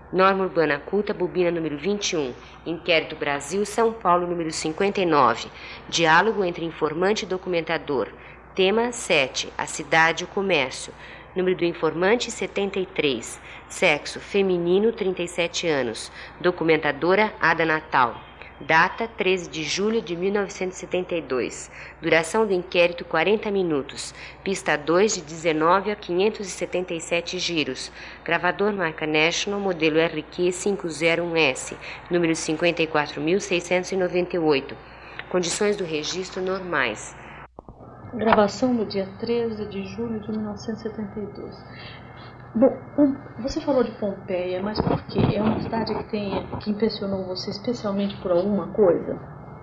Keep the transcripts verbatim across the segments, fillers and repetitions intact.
Norma Urbana Culta, bobina número vinte e um. Inquérito Brasil, São Paulo, número cinquenta e nove. Diálogo entre informante e documentador. Tema sete. A cidade e o comércio. Número do informante, setenta e três. Sexo, feminino, trinta e sete anos. Documentadora, Ada Natal. Data, treze de julho de mil novecentos e setenta e dois. Duração do inquérito, quarenta minutos. Pista dois, de dezenove a quinhentos e setenta e sete giros. Gravador marca National, modelo R Q quinhentos e um S, número cinquenta e quatro mil seiscentos e noventa e oito. Condições do registro normais. Gravação no dia treze de julho de mil novecentos e setenta e dois. Bom, você falou de Pompeia, mas por quê? É uma cidade que, tem, que impressionou você especialmente por alguma coisa?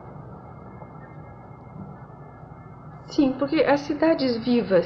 Sim, porque as cidades vivas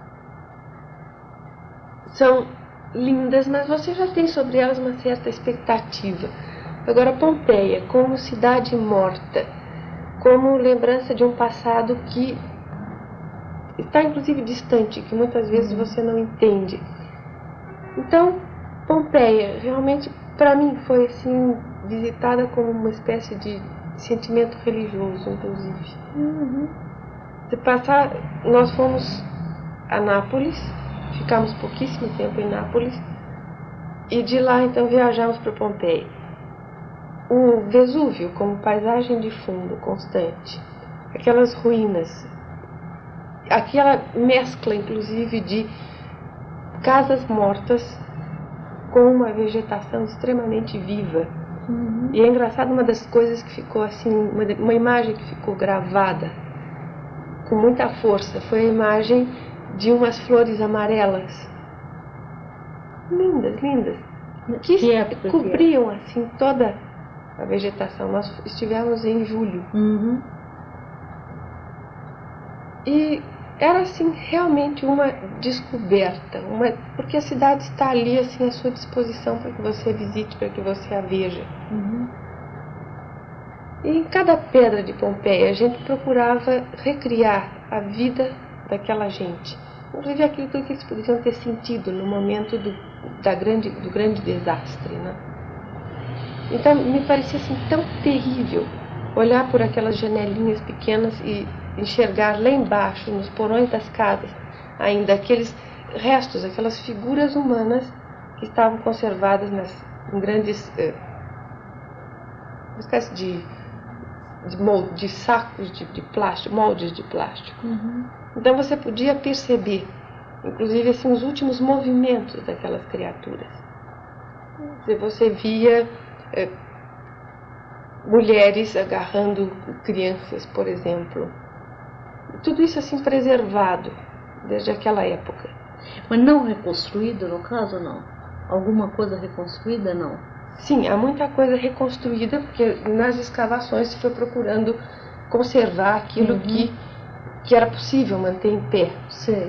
são lindas, mas você já tem sobre elas uma certa expectativa. Agora, Pompeia, como cidade morta, como lembrança de um passado que está inclusive distante, que muitas vezes você não entende. Então, Pompeia, realmente, para mim, foi assim, visitada como uma espécie de sentimento religioso, inclusive. Uhum. De passar, nós fomos a Nápoles, ficamos pouquíssimo tempo em Nápoles, e de lá, então, viajamos para Pompeia. O Vesúvio, como paisagem de fundo constante, aquelas ruínas, aquela mescla, inclusive, de casas mortas com uma vegetação extremamente viva. Uhum. E é engraçado, uma das coisas que ficou assim, uma, uma imagem que ficou gravada com muita força, foi a imagem de umas flores amarelas. Lindas, lindas. Que, que época cobriam que é? assim toda a vegetação. Nós estivemos em julho. Uhum. E era assim realmente uma descoberta, uma, porque a cidade está ali assim à sua disposição para que você visite, para que você a veja. Uhum. E em cada pedra de Pompeia a gente procurava recriar a vida daquela gente, inclusive aquilo que eles poderiam ter sentido no momento do, da grande, do grande desastre, né? Então me parecia assim tão terrível olhar por aquelas janelinhas pequenas e enxergar lá embaixo, nos porões das casas, ainda aqueles restos, aquelas figuras humanas que estavam conservadas nas, em grandes eh, uma espécie de, de, molde, de sacos de, de plástico, moldes de plástico. Uhum. Então você podia perceber, inclusive assim, os últimos movimentos daquelas criaturas. Você via eh, mulheres agarrando crianças, por exemplo. Tudo isso assim preservado desde aquela época. Mas não reconstruído, no caso, não? Alguma coisa reconstruída, não? Sim, há muita coisa reconstruída, porque nas escavações se foi procurando conservar aquilo uhum. que, que era possível manter em pé. Sei.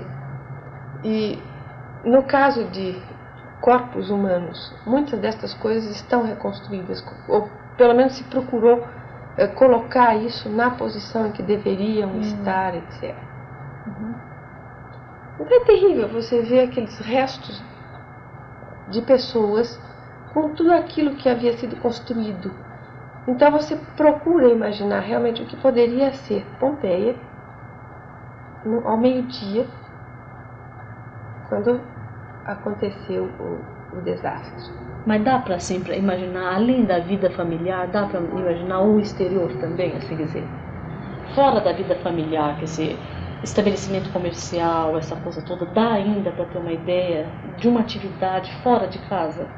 E no caso de corpos humanos, muitas destas coisas estão reconstruídas, ou pelo menos se procurou eh, colocar isso na posição em que deveriam uhum. estar, etcétera. Uhum. Então é terrível você ver aqueles restos de pessoas com tudo aquilo que havia sido construído. Então você procura imaginar realmente o que poderia ser Pompeia no, ao meio-dia, quando aconteceu o, o desastre. Mas dá para assim, para imaginar, além da vida familiar, dá para imaginar o exterior também, assim dizer? Fora da vida familiar, quer dizer, estabelecimento comercial, essa coisa toda, dá ainda para ter uma ideia de uma atividade fora de casa?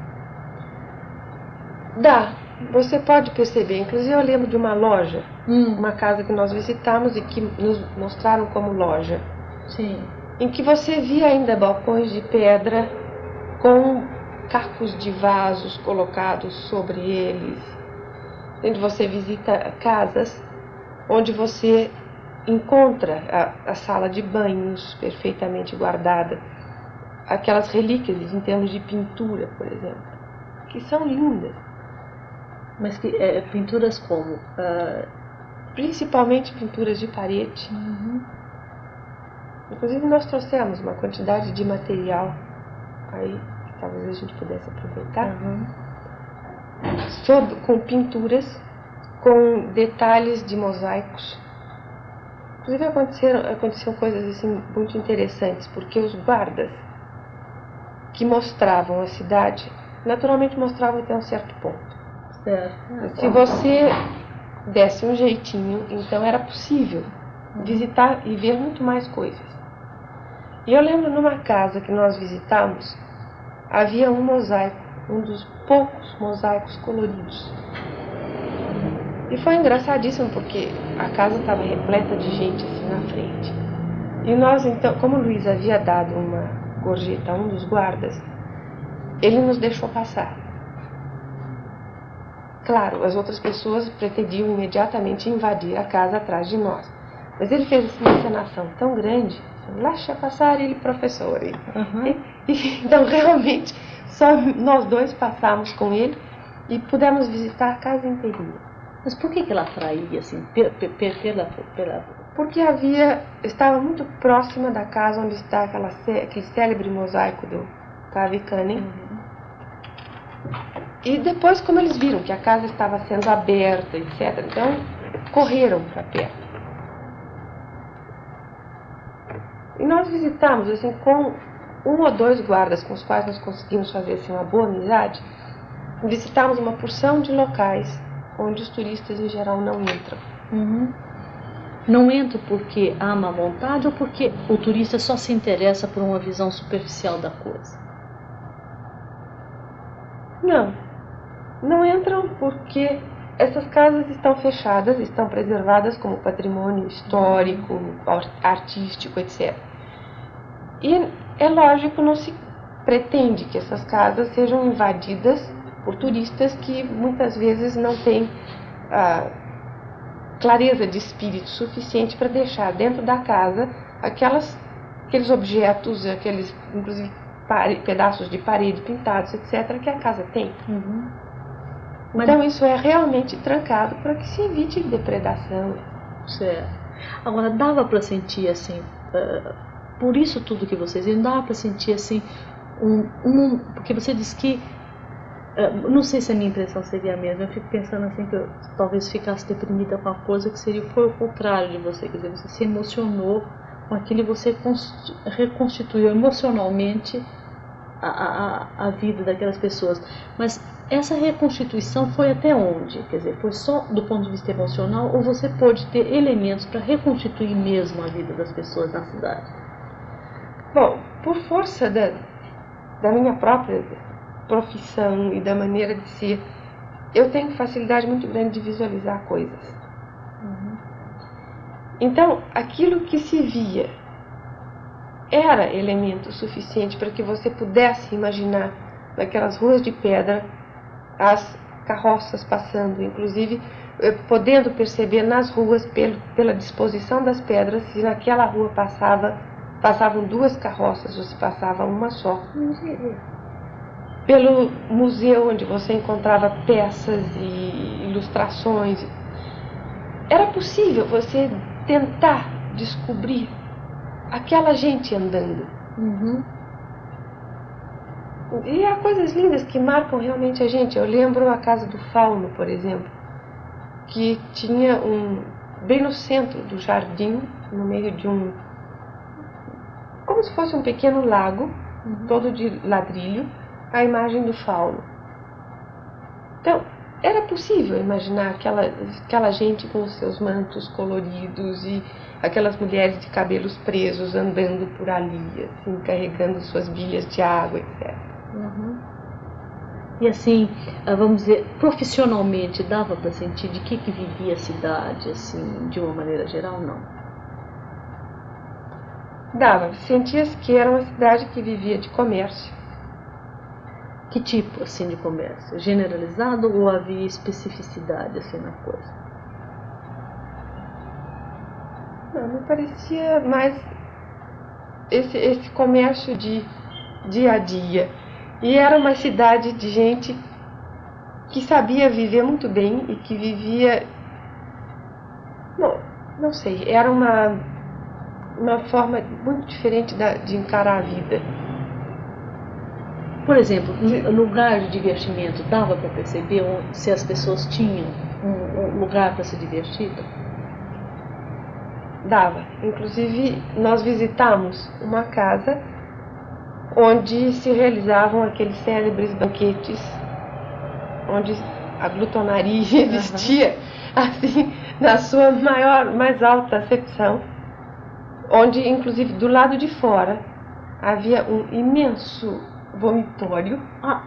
Dá. Você pode perceber, inclusive eu lembro de uma loja, hum. uma casa que nós visitamos e que nos mostraram como loja. Sim. Em que você via ainda balcões de pedra com cacos de vasos colocados sobre eles. Onde você visita casas onde você encontra a, a sala de banhos perfeitamente guardada, aquelas relíquias em termos de pintura, por exemplo, que são lindas. Mas que é, pinturas como? Uh... Principalmente pinturas de parede. Uhum. Inclusive nós trouxemos uma quantidade de material aí que talvez a gente pudesse aproveitar. Uhum. sob, com pinturas, com detalhes de mosaicos. Inclusive aconteceram, aconteceram coisas assim muito interessantes, porque os guardas que mostravam a cidade, naturalmente mostravam até um certo ponto. Certo. Se você desse um jeitinho, então era possível visitar e ver muito mais coisas. E eu lembro numa casa que nós visitamos, havia um mosaico, um dos poucos mosaicos coloridos. E foi engraçadíssimo porque a casa estava repleta de gente assim na frente. E nós então, como o Luiz havia dado uma gorjeta a um dos guardas, ele nos deixou passar. Claro, as outras pessoas pretendiam imediatamente invadir a casa atrás de nós. Mas ele fez assim, uma encenação tão grande, deixa passar ele, professor. Ele. Uhum. E, e, então, realmente, só nós dois passamos com ele e pudemos visitar a casa inteirinha. Mas por que que ela atraía, assim, pela, pela, pela... Porque havia, estava muito próxima da casa onde está aquela, aquele célebre mosaico do Tavi Canning. Uhum. E depois, como eles viram que a casa estava sendo aberta, etcétera, então correram para perto. E nós visitamos, assim, com um ou dois guardas com os quais nós conseguimos fazer assim, uma boa amizade, visitamos uma porção de locais onde os turistas em geral não entram. Uhum. Não entra porque há má vontade ou porque o turista só se interessa por uma visão superficial da coisa? Não, não entram porque essas casas estão fechadas, estão preservadas como patrimônio histórico, artístico, etcétera. E é lógico, não se pretende que essas casas sejam invadidas por turistas que muitas vezes não têm ah, clareza de espírito suficiente para deixar dentro da casa aquelas, aqueles objetos, aqueles, inclusive, pedaços de parede pintados, etcétera, que a casa tem. Uhum. Então isso é realmente trancado para que se evite depredação. Certo. Agora, dava para sentir assim, uh, por isso tudo que vocês viram, dava para sentir assim, um, um, porque você disse que, uh, não sei se a minha impressão seria a mesma, eu fico pensando assim que eu talvez ficasse deprimida com a coisa que seria, foi o contrário de você, quer dizer, você se emocionou com aquilo e você reconstituiu emocionalmente A, a, a vida daquelas pessoas. Mas essa reconstituição foi até onde? Quer dizer, foi só do ponto de vista emocional ou você pode ter elementos para reconstituir mesmo a vida das pessoas na cidade? Bom, por força da, da minha própria profissão e da maneira de ser, eu tenho facilidade muito grande de visualizar coisas. Uhum. Então, aquilo que se via era elemento suficiente para que você pudesse imaginar naquelas ruas de pedra as carroças passando, inclusive podendo perceber nas ruas pelo, pela disposição das pedras se naquela rua passava passavam duas carroças ou se passava uma só. Pelo museu onde você encontrava peças e ilustrações, era possível você tentar descobrir aquela gente andando. Uhum. E há coisas lindas que marcam realmente a gente. Eu lembro a Casa do Fauno, por exemplo, que tinha um, bem no centro do jardim, no meio de um, como se fosse um pequeno lago, uhum, todo de ladrilho, a imagem do fauno. Então, era possível imaginar aquela, aquela gente com os seus mantos coloridos e aquelas mulheres de cabelos presos andando por ali, assim, carregando suas bilhas de água, etcétera. Uhum. E assim, vamos dizer, profissionalmente, dava para sentir de que que vivia a cidade, assim, de uma maneira geral, não? Dava, sentia-se que era uma cidade que vivia de comércio. Que tipo, assim, de comércio? Generalizado ou havia especificidade, assim, na coisa? Não, me parecia mais esse, esse comércio de dia a dia. E era uma cidade de gente que sabia viver muito bem e que vivia... Bom, não sei, era uma, uma forma muito diferente da, de encarar a vida. Por exemplo, no lugar de divertimento, dava para perceber se as pessoas tinham um, um lugar para se divertir? Dava. Inclusive, nós visitamos uma casa onde se realizavam aqueles célebres banquetes, onde a glutonaria existia, uhum. assim, na sua maior, mais alta acepção, onde, inclusive, do lado de fora, havia um imenso vomitório, ah.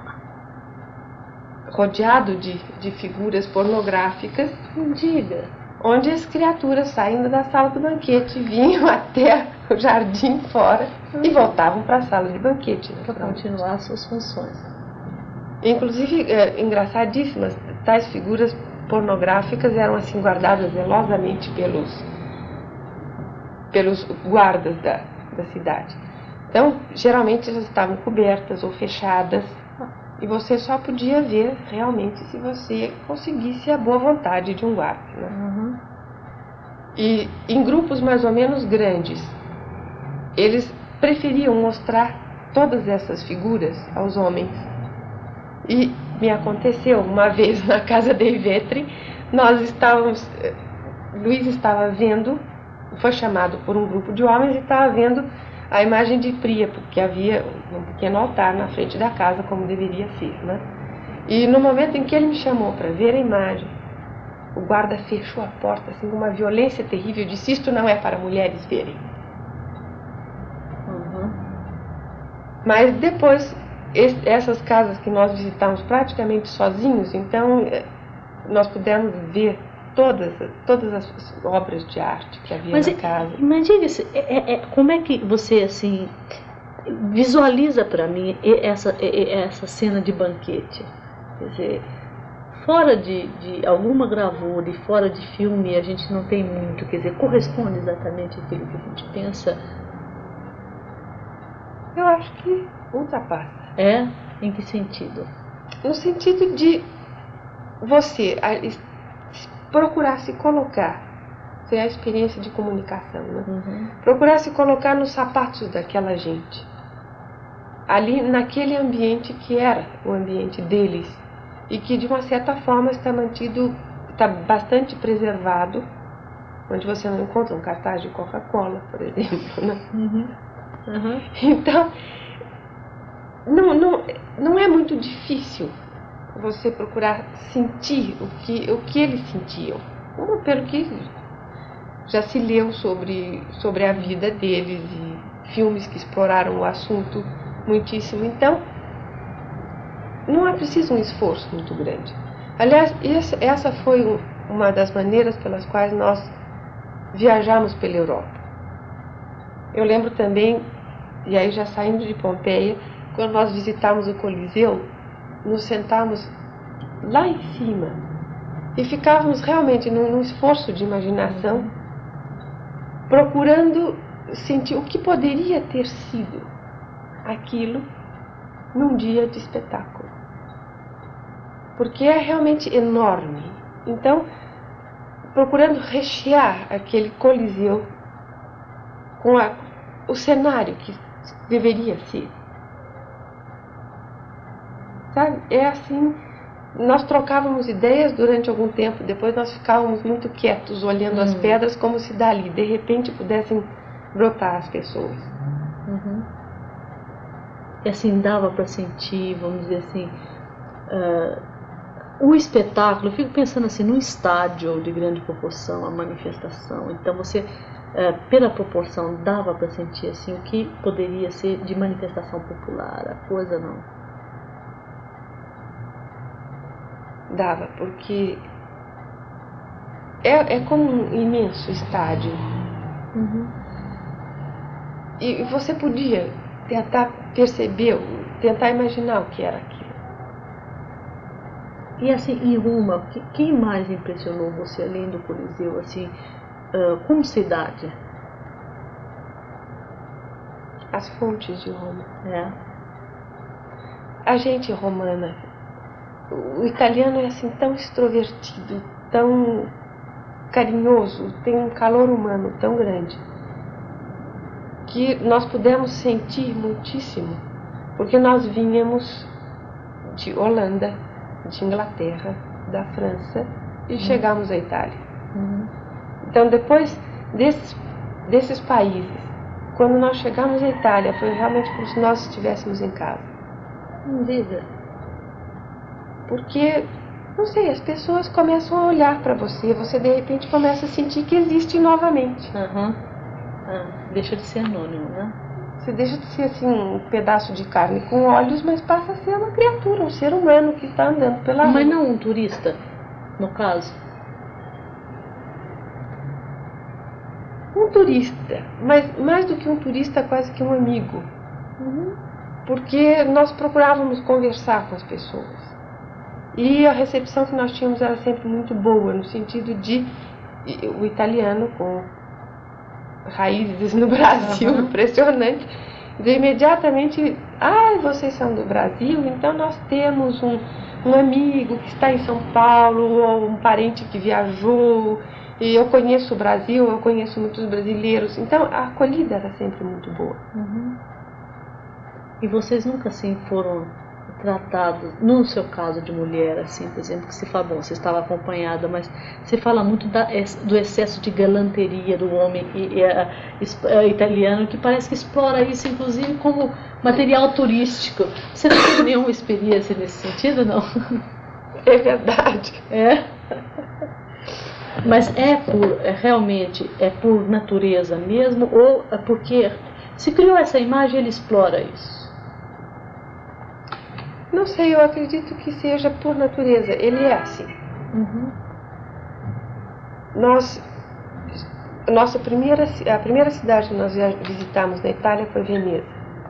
rodeado de, de figuras pornográficas, diga, onde as criaturas saindo da sala do banquete vinham até o jardim fora uhum. e voltavam para a sala de banquete. Para continuar suas funções. Inclusive, é, engraçadíssimas, tais figuras pornográficas eram assim guardadas zelosamente pelos, pelos guardas da, da cidade. Então, geralmente elas estavam cobertas ou fechadas e você só podia ver realmente se você conseguisse a boa vontade de um guarda. Né? Uhum. E em grupos mais ou menos grandes, eles preferiam mostrar todas essas figuras aos homens. E me aconteceu uma vez na casa de Ivetre, nós estávamos, Luiz estava vendo, foi chamado por um grupo de homens e estava vendo a imagem de Príapo, porque havia um pequeno altar na frente da casa, como deveria ser, né? E no momento em que ele me chamou para ver a imagem, o guarda fechou a porta assim com uma violência terrível e disse: isto não é para mulheres verem. Uhum. Mas depois, essas casas que nós visitamos praticamente sozinhos, então nós pudemos ver todas, todas as obras de arte que havia mas, na casa. Mas diga-se, é, é, como é que você assim visualiza para mim essa, essa cena de banquete? Quer dizer, fora de, de alguma gravura e fora de filme a gente não tem muito, quer dizer, corresponde exatamente àquilo que a gente pensa? Eu acho que ultrapassa. É? Em que sentido? No sentido de você procurar se colocar, ser a experiência de comunicação, né? Uhum. Procurar se colocar nos sapatos daquela gente, ali naquele ambiente que era o ambiente deles e que de uma certa forma está mantido, está bastante preservado, onde você não encontra um cartaz de Coca-Cola, por exemplo, né? Uhum. Uhum. Então, não, não, não é muito difícil você procurar sentir o que, o que eles sentiam, como pelo que já se leu sobre, sobre a vida deles e filmes que exploraram o assunto muitíssimo. Então, não é preciso um esforço muito grande. Aliás, essa foi uma das maneiras pelas quais nós viajamos pela Europa. Eu lembro também, e aí já saindo de Pompeia, quando nós visitamos o Coliseu, nos sentamos lá em cima e ficávamos realmente num, num esforço de imaginação, procurando sentir o que poderia ter sido aquilo num dia de espetáculo. Porque é realmente enorme. Então, procurando rechear aquele Coliseu com a, o cenário que deveria ser. Sabe? É assim, nós trocávamos ideias durante algum tempo, depois nós ficávamos muito quietos, olhando hum. as pedras como se dali, de repente, pudessem brotar as pessoas. Uhum. E assim, dava para sentir, vamos dizer assim, uh, o espetáculo. Eu fico pensando assim, num estádio de grande proporção, a manifestação, então você, uh, pela proporção, dava para sentir assim, o que poderia ser de manifestação popular, a coisa não. Dava, porque é, é como um imenso estádio. Uhum. E você podia tentar perceber, tentar imaginar o que era aquilo. E assim, em Roma, quem mais impressionou você além do Coliseu, assim, uh, como cidade? As fontes de Roma. É. A gente romana. O italiano é assim tão extrovertido, tão carinhoso, tem um calor humano tão grande, que nós pudemos sentir muitíssimo porque nós vínhamos de Holanda, de Inglaterra, da França e uhum. chegamos à Itália. Uhum. Então, depois desses, desses países, quando nós chegamos à Itália, foi realmente como se nós estivéssemos em casa. Vida. Porque, não sei, as pessoas começam a olhar para você, você de repente começa a sentir que existe novamente. Uhum. Ah, deixa de ser anônimo, né? Você deixa de ser assim um pedaço de carne com olhos, mas passa a ser uma criatura, um ser humano que está andando pela rua. Mas não um turista, no caso? Um turista, mas mais do que um turista, quase que um amigo. Uhum. Porque nós procurávamos conversar com as pessoas. E a recepção que nós tínhamos era sempre muito boa, no sentido de o italiano com raízes no Brasil, uhum. impressionante, de imediatamente, ah, vocês são do Brasil, então nós temos um, um amigo que está em São Paulo, ou um parente que viajou, e eu conheço o Brasil, eu conheço muitos brasileiros, então a acolhida era sempre muito boa. Uhum. E vocês nunca assim foram tratados, no seu caso de mulher, assim, por exemplo, que se fala, bom, você estava acompanhada, mas se fala muito da, do excesso de galanteria do homem e, e, a, a, italiano, que parece que explora isso, inclusive, como material turístico. Você não tem nenhuma experiência nesse sentido, não? É verdade. É? Mas é por, é, realmente, é por natureza mesmo, ou é porque se criou essa imagem, ele explora isso? Não sei, eu acredito que seja por natureza. Ele é assim. Uhum. Nós, nossa primeira, a primeira cidade que nós visitamos na Itália foi Veneza.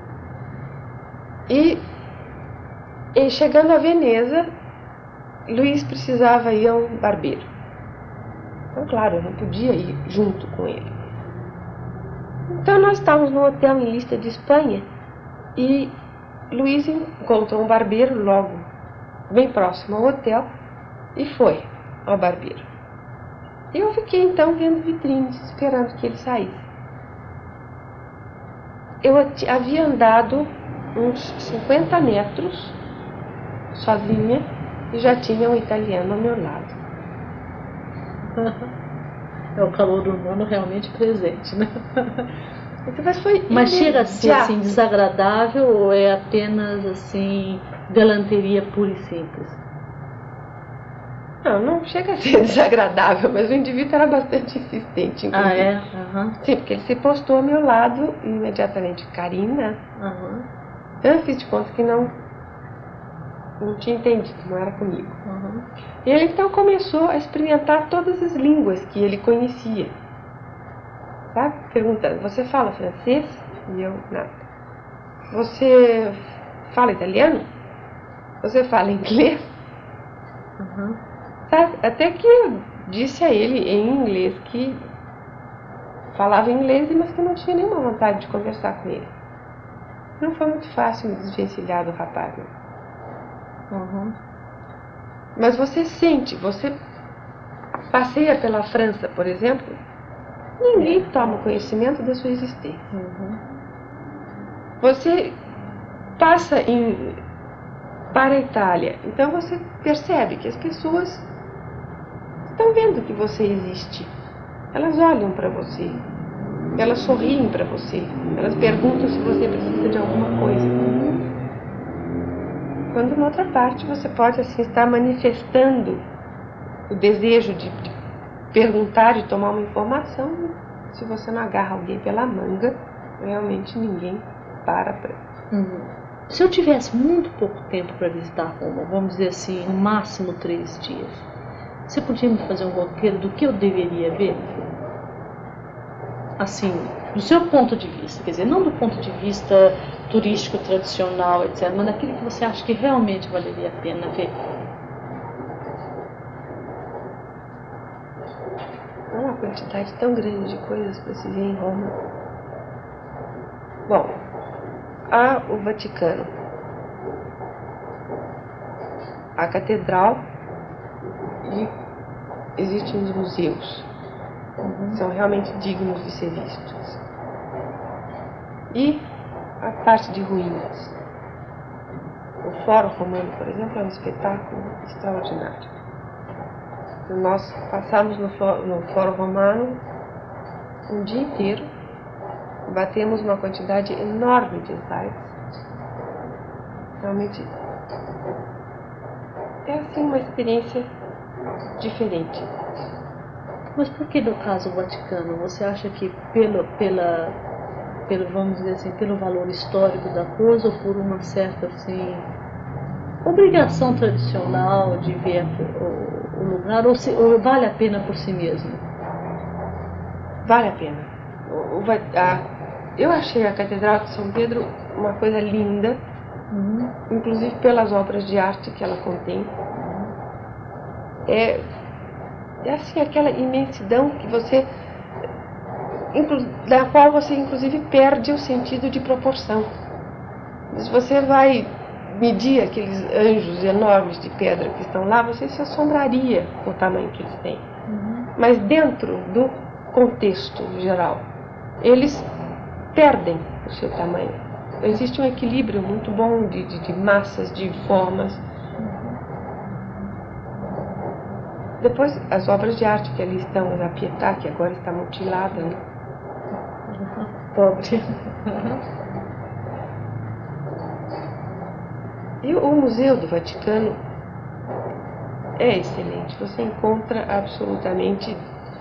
E, e chegando a Veneza, Luiz precisava ir a um barbeiro. Então, claro, eu não podia ir junto com ele. Então, nós estávamos no hotel em Lista de Espanha e Luiz encontrou um barbeiro logo, bem próximo ao hotel, e foi ao barbeiro. Eu fiquei então vendo vitrines, esperando que ele saísse. Eu havia andado uns cinquenta metros, sozinha, e já tinha um italiano ao meu lado. É o calor humano realmente presente, né? Mas, foi Mas chega a ser assim, desagradável ou é apenas assim galanteria pura e simples? Não, não chega a ser desagradável, mas o indivíduo era bastante insistente. Inclusive. Ah, é? Uhum. Sim, porque ele se postou ao meu lado e imediatamente, Karina, uhum. eu fiz de conta que não, não tinha entendido, não era comigo. Uhum. E ele então começou a experimentar todas as línguas que ele conhecia. Sabe? Perguntando, você fala francês? E eu, nada. Você fala italiano? Você fala inglês? Uhum. Sabe? Até que eu disse a ele em inglês que falava inglês, mas que não tinha nenhuma vontade de conversar com ele. Não foi muito fácil me desvencilhar do rapaz. Não. Uhum. Mas você sente, você passeia pela França, por exemplo, ninguém toma conhecimento da sua existência. Uhum. Você passa em, para a Itália, então você percebe que as pessoas estão vendo que você existe. Elas olham para você, elas sorriem para você, elas perguntam se você precisa de alguma coisa. Quando, na outra parte, você pode assim estar manifestando o desejo de, de perguntar, de tomar uma informação. Se você não agarra alguém pela manga, realmente ninguém para para. Uhum. Se eu tivesse muito pouco tempo para visitar Roma, vamos dizer assim, no máximo três dias, você podia me fazer um roteiro do que eu deveria ver? Assim, do seu ponto de vista, quer dizer, não do ponto de vista turístico tradicional, etcétera, mas daquilo que você acha que realmente valeria a pena ver. Há uma quantidade tão grande de coisas para se ver em Roma. Bom, há o Vaticano, a Catedral e existem os museus. Uhum. São realmente dignos de ser vistos. E a parte de ruínas. o Fórum Romano, por exemplo, é um espetáculo extraordinário. Nós passamos no Fórum, no Fórum Romano um dia inteiro, batemos uma quantidade enorme de slides. Realmente é assim uma experiência diferente. Mas por que no caso o Vaticano? Você acha que pelo, pela, pelo, vamos dizer assim, pelo valor histórico da coisa ou por uma certa assim, obrigação tradicional de ver o, o lugar, ou, se, ou vale a pena por si mesmo? Vale a pena. O, o, a, eu achei a Catedral de São Pedro uma coisa linda, uhum. inclusive pelas obras de arte que ela contém. É, é assim, aquela imensidão que você, da qual você inclusive perde o sentido de proporção. Se você vai medir aqueles anjos enormes de pedra que estão lá, você se assombraria com o tamanho que eles têm. Uhum. Mas dentro do contexto geral, eles perdem o seu tamanho. Existe um equilíbrio muito bom de, de, de massas, de formas. Depois, as obras de arte que ali estão, a Pietà, que agora está mutilada, né? Pobre. E o Museu do Vaticano é excelente. Você encontra absolutamente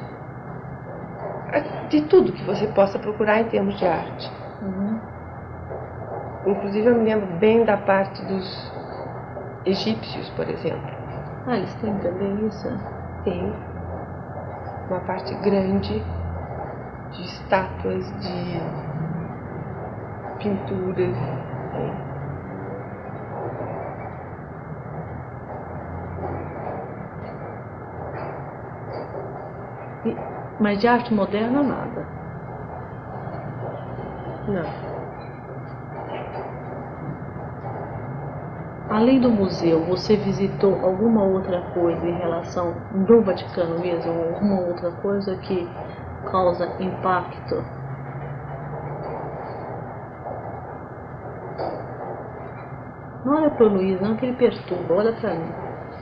de tudo que você possa procurar em termos de arte. Uhum. Inclusive, eu me lembro bem da parte dos egípcios, por exemplo. Ah, eles têm também isso? Tem. Uma parte grande de estátuas, de pinturas. Tem. E, mas de arte moderna, nada? Não. Além do museu, você visitou alguma outra coisa em relação do Vaticano mesmo? Alguma outra coisa que causa impacto? Não olha para o Luiz, não, que ele perturba. Olha para mim.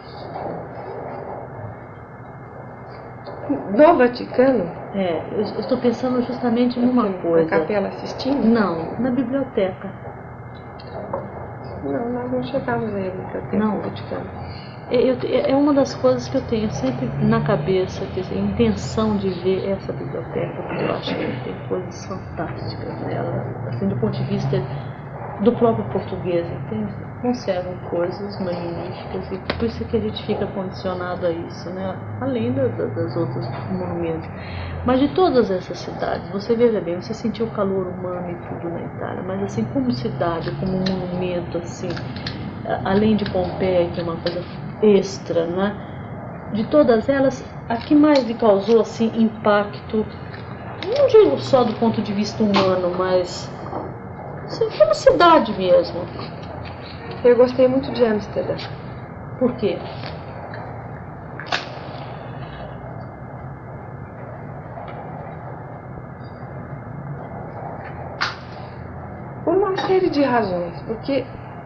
No Vaticano? É, eu estou pensando justamente numa coisa. Na Capela Sistina? Não, na biblioteca. Não, nós não chegamos aí no biblioteca não. Vaticano. Eu, é uma das coisas que eu tenho sempre na cabeça, quer dizer, a intenção de ver essa biblioteca, porque eu acho que tem coisas fantásticas nela, assim, do ponto de vista do próprio português, entende? Conservam coisas magníficas e por isso que a gente fica condicionado a isso, né? Além da, da, das outras monumentos. Mas de todas essas cidades, você veja bem, você sentiu o calor humano e tudo na Itália, mas assim, como cidade, como monumento, assim, além de Pompeia, que é uma coisa extra, né? De todas elas, a que mais lhe causou, assim, impacto, não digo só do ponto de vista humano, mas assim, como cidade mesmo? Eu gostei muito de Amsterdã. Por quê? Por uma série de razões. Porque,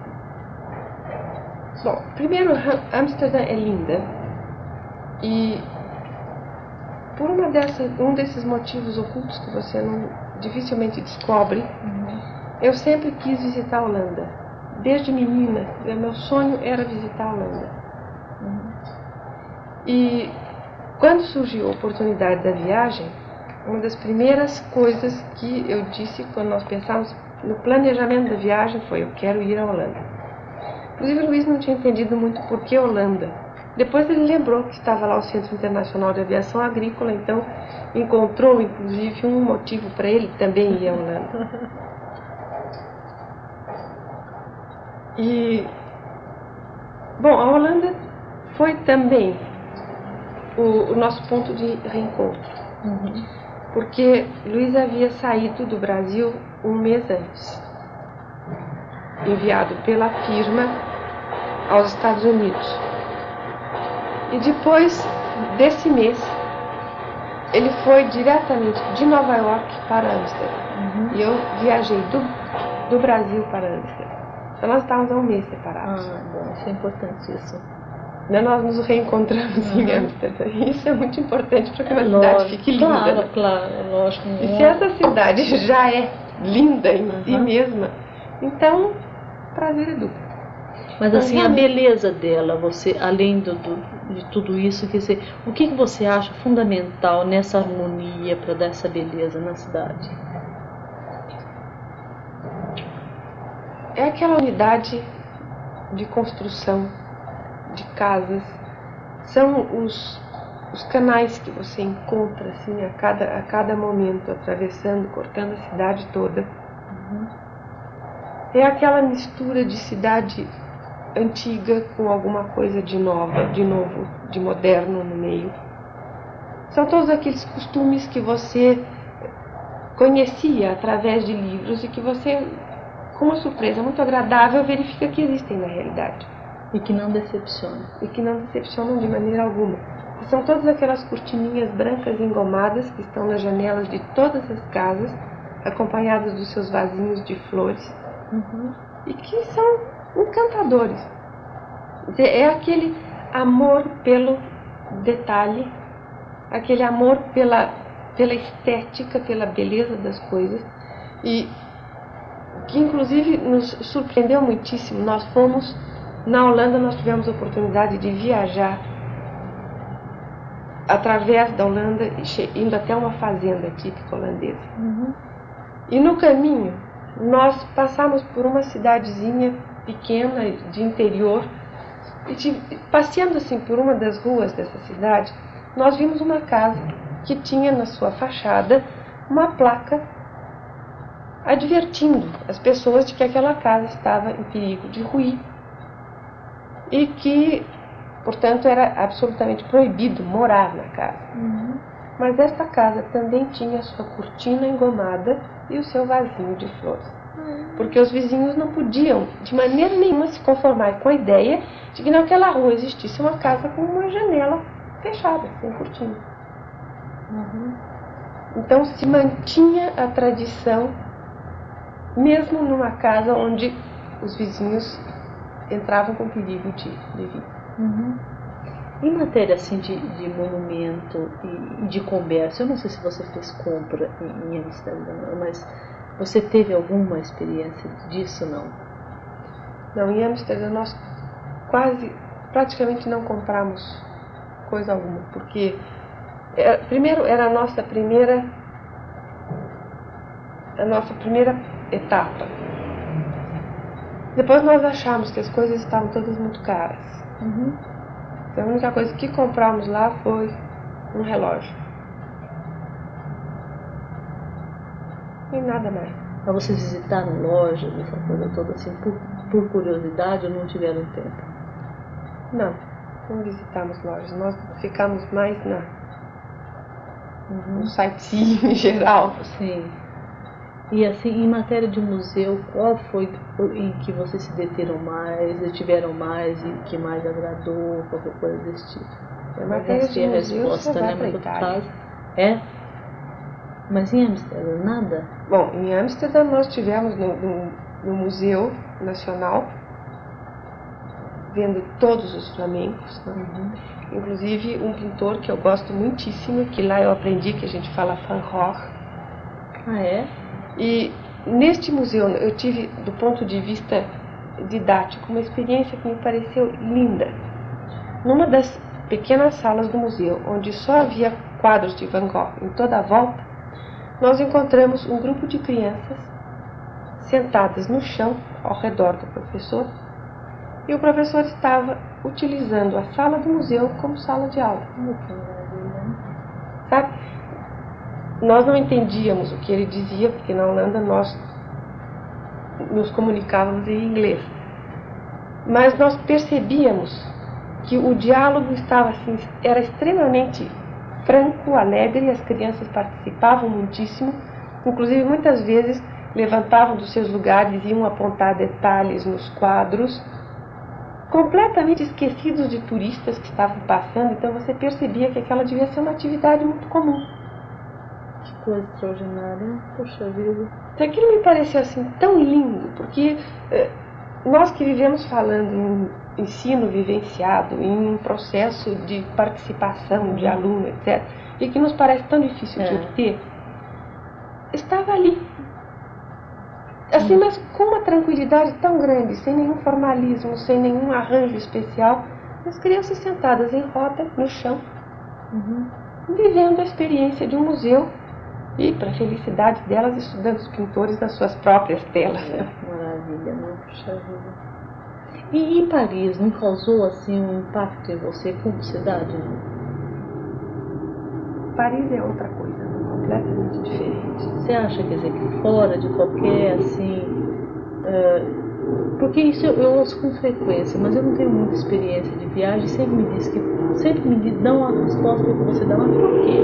bom, primeiro, Amsterdã é linda. E por uma dessas, um desses motivos ocultos que você não dificilmente descobre, uhum. eu sempre quis visitar a Holanda. Desde menina, meu sonho era visitar a Holanda. Uhum. E quando surgiu a oportunidade da viagem, uma das primeiras coisas que eu disse quando nós pensávamos no planejamento da viagem foi: eu quero ir à Holanda. Inclusive, o Luiz não tinha entendido muito por que Holanda. Depois ele lembrou que estava lá o Centro Internacional de Aviação Agrícola, então encontrou, inclusive, um motivo para ele também ir à Holanda. E, bom, a Holanda foi também o, o nosso ponto de reencontro, uhum. porque Luiz havia saído do Brasil um mês antes, enviado pela firma aos Estados Unidos. E depois desse mês, ele foi diretamente de Nova York para Amsterdã. Uhum. E eu viajei do, do Brasil para Amsterdã. Então nós estávamos há um mês separados. Ah, bom, isso é importantíssimo. Né, nós nos reencontramos em Amsterdã. Isso é muito importante para que uma Lógico, cidade fique linda. Claro, né? claro, é lógico. E se essa cidade já é linda em uhum. si mesma, então prazer é duplo. Mas assim, a beleza dela, você, além do, do, de tudo isso, quer dizer, o que, que você acha fundamental nessa harmonia para dar essa beleza na cidade? É aquela unidade de construção de casas, são os, os canais que você encontra assim, a, cada, a cada momento, atravessando, cortando a cidade toda. Uhum. É aquela mistura de cidade antiga com alguma coisa de nova, de novo, de moderno no meio. São todos aqueles costumes que você conhecia através de livros e que você, com uma surpresa muito agradável, verifica que existem na realidade. E que não decepcionam. E que não decepcionam de maneira alguma. E são todas aquelas cortininhas brancas engomadas que estão nas janelas de todas as casas, acompanhadas dos seus vasinhos de flores, uhum. e que são encantadores. É aquele amor pelo detalhe, aquele amor pela, pela estética, pela beleza das coisas, e que inclusive nos surpreendeu muitíssimo. Nós fomos na Holanda, nós tivemos a oportunidade de viajar através da Holanda, indo até uma fazenda típica holandesa. Uhum. E no caminho, nós passamos por uma cidadezinha pequena, de interior, e de, passeando assim por uma das ruas dessa cidade, nós vimos uma casa que tinha na sua fachada uma placa advertindo as pessoas de que aquela casa estava em perigo de ruir e que, portanto, era absolutamente proibido morar na casa. Uhum. Mas esta casa também tinha a sua cortina engomada e o seu vasinho de flores. Uhum. Porque os vizinhos não podiam, de maneira nenhuma, se conformar com a ideia de que naquela rua existisse uma casa com uma janela fechada, sem cortina. Uhum. Então se mantinha a tradição, mesmo numa casa onde os vizinhos entravam com perigo de, de vida. Uhum. Em matéria assim de, de monumento e de comércio, eu não sei se você fez compra em, em Amsterdã, mas você teve alguma experiência disso, não? Não, em Amsterdã nós quase, praticamente não compramos coisa alguma, porque era, primeiro era a nossa primeira, a nossa primeira etapa. Depois nós achamos que as coisas estavam todas muito caras. Uhum. Então a única coisa que compramos lá foi um relógio. E nada mais. Mas vocês visitaram lojas, essa coisa toda assim, por, por curiosidade ou não tiveram tempo? Não, não visitamos lojas. Nós ficamos mais na, uhum. no sightseeing em geral. Sim. E assim, em matéria de museu, qual foi em que vocês se deteram mais, tiveram mais e que mais agradou, qualquer coisa desse tipo? Em matéria de a museu, resposta, você né? vai para a Itália. É? Mas em Amsterdã, nada? Bom, em Amsterdã nós tivemos no, no, no Museu Nacional, vendo todos os flamencos, né? Uhum. Inclusive um pintor que eu gosto muitíssimo, que lá eu aprendi que a gente fala Van Gogh. Ah, é? E neste museu eu tive, do ponto de vista didático, uma experiência que me pareceu linda. Numa das pequenas salas do museu, onde só havia quadros de Van Gogh em toda a volta, nós encontramos um grupo de crianças sentadas no chão ao redor do professor, e o professor estava utilizando a sala do museu como sala de aula. Sabe? Nós não entendíamos o que ele dizia, porque na Holanda nós nos comunicávamos em inglês. Mas nós percebíamos que o diálogo estava assim, era extremamente franco, alegre, as crianças participavam muitíssimo, inclusive muitas vezes levantavam dos seus lugares e iam apontar detalhes nos quadros, completamente esquecidos de turistas que estavam passando. Então você percebia que aquela devia ser uma atividade muito comum. Que coisa extraordinária, poxa vida. Então aquilo me pareceu assim tão lindo, porque eh, nós que vivemos falando em ensino vivenciado, em um processo de participação de aluno, etcétera, e que nos parece tão difícil é. de obter, estava ali. Assim, mas com uma tranquilidade tão grande, sem nenhum formalismo, sem nenhum arranjo especial, as crianças sentadas em roda, no chão, uhum. vivendo a experiência de um museu e, para a felicidade delas, estudando os pintores nas suas próprias telas. É, maravilha, né? Puxa vida. E em Paris, não causou assim um impacto em você como cidade? Né? Paris é outra coisa, né? Completamente diferente. Você acha, quer dizer, que fora de qualquer, assim... Uh, porque isso eu, eu ouço com frequência, mas eu não tenho muita experiência de viagem, sempre me diz que... Sempre me dão a resposta que você dá, mas por quê?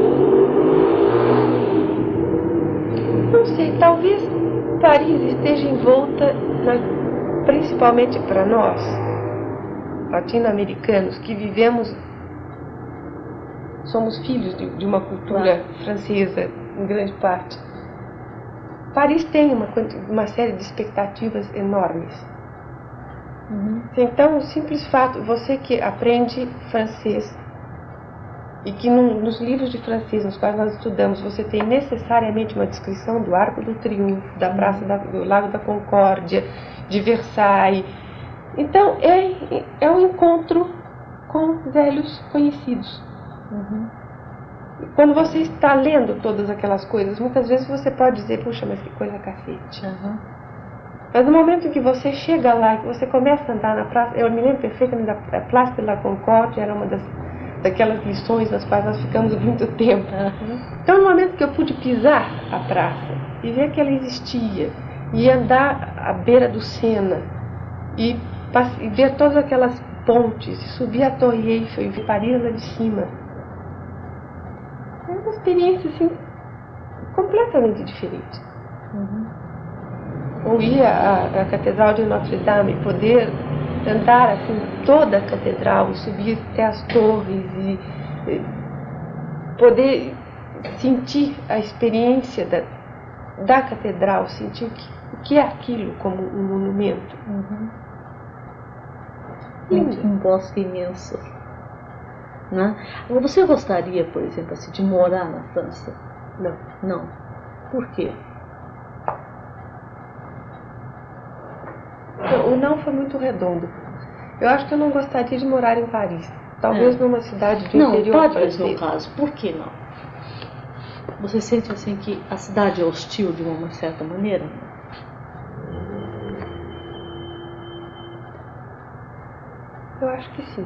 Não sei, talvez Paris esteja envolta, na, principalmente para nós, latino-americanos, que vivemos... Somos filhos de, de uma cultura claro. francesa, em grande parte. Paris tem uma, uma série de expectativas enormes. Uhum. Então, o simples fato, você que aprende francês e que no, nos livros de francês nos quais nós estudamos, você tem necessariamente uma descrição do Arco do Triunfo, da Praça da, do Lago da Concórdia, de Versailles. Então, é, é um encontro com velhos conhecidos. Uhum. Quando você está lendo todas aquelas coisas, muitas vezes você pode dizer, puxa, mas que coisa cacete. Uhum. Mas no momento em que você chega lá, que você começa a andar na praça, eu me lembro perfeitamente da Place de la Concorde, era uma das, daquelas lições nas quais nós ficamos muito tempo. Uhum. Então no momento que eu pude pisar a praça e ver que ela existia, e andar à beira do Sena, e, e ver todas aquelas pontes, e subir a Torre Eiffel e ver Paris lá de cima, é uma experiência assim, completamente diferente. Uhum. Ou ir à, à Catedral de Notre Dame e poder andar assim, toda a catedral e subir até as torres e, e poder sentir a experiência da, da catedral, sentir o que, o que é aquilo como um monumento. Uhum. Um, um bosque imenso. Né? Você gostaria, por exemplo, assim, de morar na França? Não. Não. Por quê? O não foi muito redondo. Eu acho que eu não gostaria de morar em Paris. Talvez é. numa cidade do não, interior. Não, pode ser o caso. Por que não? Você sente assim que a cidade é hostil de uma certa maneira? Eu acho que sim.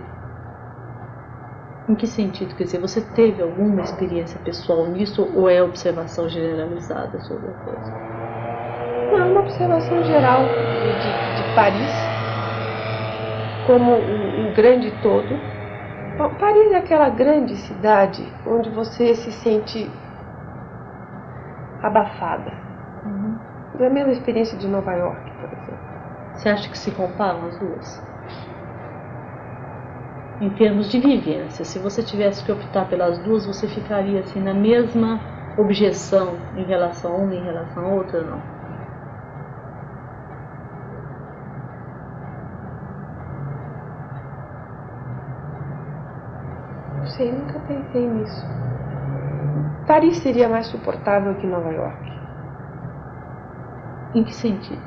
Em que sentido? Quer dizer, você teve alguma experiência pessoal nisso ou é observação generalizada sobre a coisa? Não, é uma observação geral de, de, de Paris como um, um grande todo. Bom, Paris é aquela grande cidade onde você se sente abafada. Uhum. É a mesma experiência de Nova York, por exemplo. Você acha que se comparam as duas? Em termos de vivência, se você tivesse que optar pelas duas, você ficaria assim na mesma objeção em relação a uma e em relação a outra, não? Não sei, nunca pensei nisso. Paris seria mais suportável que Nova York. Em que sentido?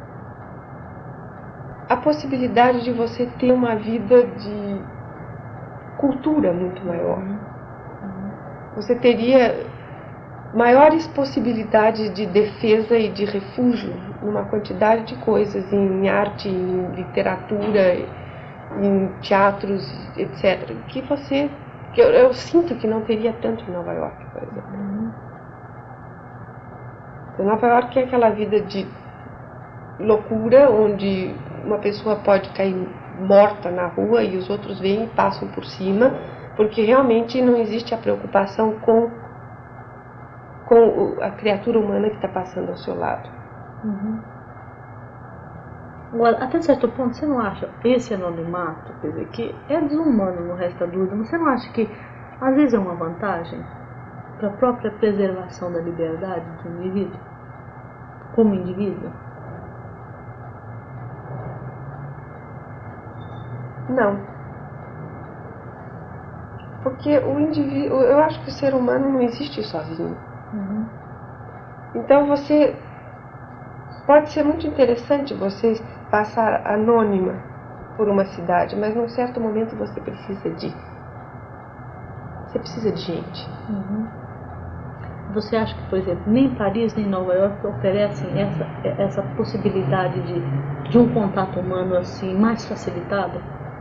A possibilidade de você ter uma vida de cultura muito maior. Você teria maiores possibilidades de defesa e de refúgio numa quantidade de coisas, em arte, em literatura, em teatros, etcétera. Que você, que eu, eu sinto que não teria tanto em Nova York, por exemplo. Em Nova York é aquela vida de loucura, onde uma pessoa pode cair morta na rua e os outros vêm e passam por cima, porque realmente não existe a preocupação com, com a criatura humana que está passando ao seu lado. Uhum. Agora, até certo ponto, você não acha esse anonimato, quer dizer, que é desumano no resto da dúvida, mas você não acha que às vezes é uma vantagem para a própria preservação da liberdade do indivíduo, como indivíduo? Não. Porque o indivíduo, eu acho que o ser humano não existe sozinho. Uhum. Então você pode ser muito interessante você passar anônima por uma cidade, mas num certo momento você precisa de você precisa de gente. Uhum. Você acha que, por exemplo, nem Paris nem Nova York oferecem essa, essa possibilidade de, de um contato humano assim mais facilitado?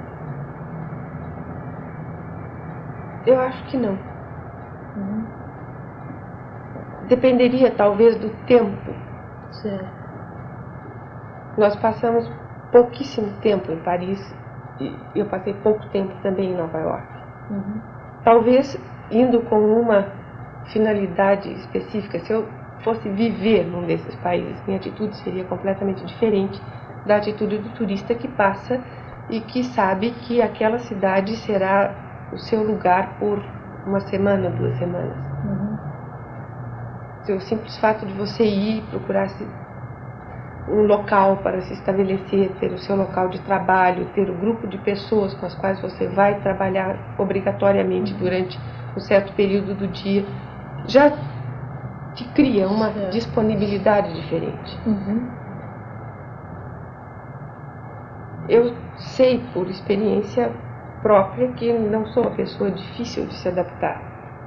Eu acho que não. Uhum. Dependeria talvez do tempo. Certo. Nós passamos pouquíssimo tempo em Paris e eu passei pouco tempo também em Nova York. Uhum. Talvez indo com uma finalidade específica, se eu fosse viver num desses países, minha atitude seria completamente diferente da atitude do turista que passa e que sabe que aquela cidade será o seu lugar por uma semana, duas semanas. Uhum. O simples fato de você ir procurar um local para se estabelecer, ter o seu local de trabalho, ter o grupo de pessoas com as quais você vai trabalhar obrigatoriamente uhum. durante um certo período do dia, já te cria uma é. disponibilidade diferente. Uhum. Eu sei por experiência própria que não sou uma pessoa difícil de se adaptar.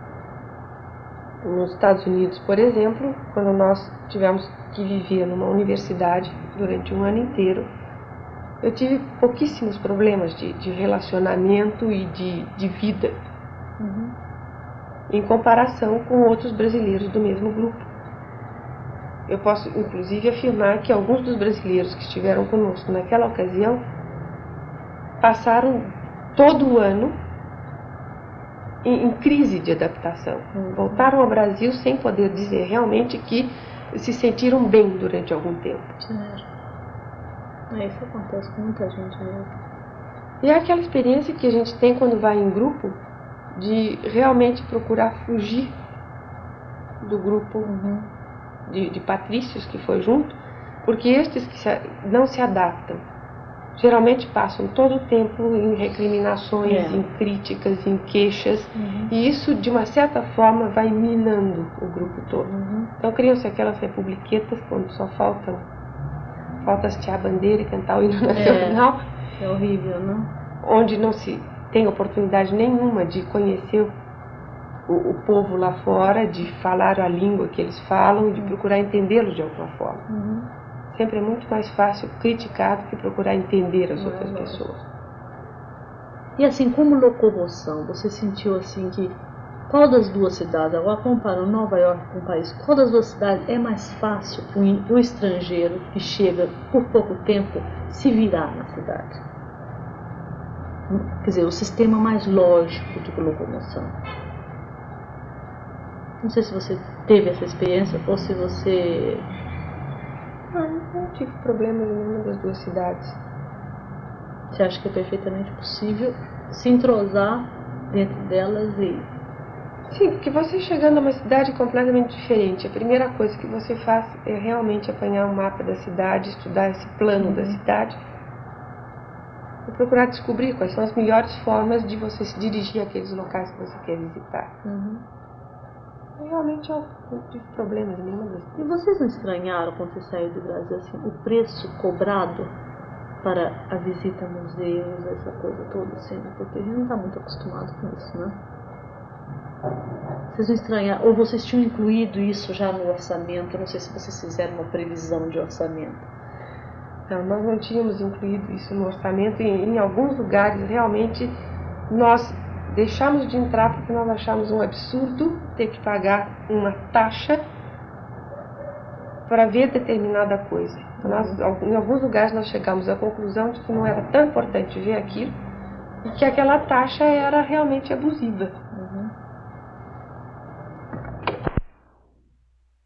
Nos Estados Unidos, por exemplo, quando nós tivemos que viver numa universidade durante um ano inteiro, eu tive pouquíssimos problemas de, de relacionamento e de, de vida, uhum. em comparação com outros brasileiros do mesmo grupo. Eu posso, inclusive, afirmar que alguns dos brasileiros que estiveram conosco naquela ocasião passaram todo o ano em, em crise de adaptação. Uhum. Voltaram ao Brasil sem poder dizer realmente que se sentiram bem durante algum tempo. Certo. É, isso acontece com muita gente mesmo. E é aquela experiência que a gente tem quando vai em grupo, de realmente procurar fugir do grupo uhum. de, de patrícios que foi junto, porque estes que se, não se adaptam, geralmente passam todo o tempo em recriminações, é. em críticas, em queixas, uhum. e isso de uma certa forma vai minando o grupo todo. Uhum. Então criam-se aquelas republiquetas quando só faltam falta hastear a bandeira e cantar o hino nacional. É, é horrível, não? Onde não se tem oportunidade nenhuma de conhecer o, o povo lá fora, de falar a língua que eles falam, de procurar entendê-los de alguma forma. Uhum. Sempre é muito mais fácil criticar do que procurar entender as Não, outras é pessoas. E assim, como locomoção, você sentiu assim que qual das duas cidades, agora comparando Nova York com o país, qual das duas cidades é mais fácil para o estrangeiro que chega por pouco tempo se virar na cidade? Quer dizer, o sistema mais lógico de locomoção. Não sei se você teve essa experiência ou se você... Ah, não tive problemas em nenhuma das duas cidades. Você acha que é perfeitamente possível se entrosar dentro delas e... Sim, porque você chegando a uma cidade completamente diferente, a primeira coisa que você faz é realmente apanhar um mapa da cidade, estudar esse plano uhum. da cidade e procurar descobrir quais são as melhores formas de você se dirigir àqueles locais que você quer visitar. Uhum. Realmente eu não tive problemas nenhuma das E vocês não estranharam quando você saiu do Brasil assim, o preço cobrado para a visita a museus, essa coisa toda assim, porque a gente não está muito acostumado com isso, né? Vocês não estranharam, ou vocês tinham incluído isso já no orçamento? Eu não sei se vocês fizeram uma previsão de orçamento. Não, nós não tínhamos incluído isso no orçamento e em alguns lugares realmente nós deixamos de entrar porque nós achamos um absurdo ter que pagar uma taxa para ver determinada coisa. Então, nós, em alguns lugares nós chegamos à conclusão de que não era tão importante ver aquilo e que aquela taxa era realmente abusiva.